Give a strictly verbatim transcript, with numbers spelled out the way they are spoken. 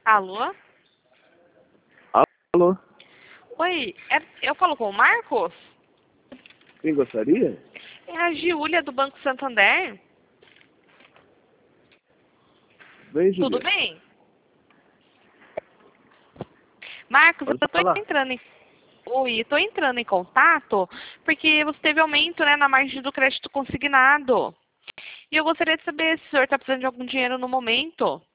Alô? Alô? Oi, é- eu falo com o Marcos? Quem gostaria? É a Giulia do Banco Santander. Vem, Tudo Julia. bem? Marcos, Pode eu tô falar. entrando em... Oi, tô entrando em contato porque você teve aumento, né, na margem do crédito consignado. E eu gostaria de saber se o senhor está precisando de algum dinheiro no momento.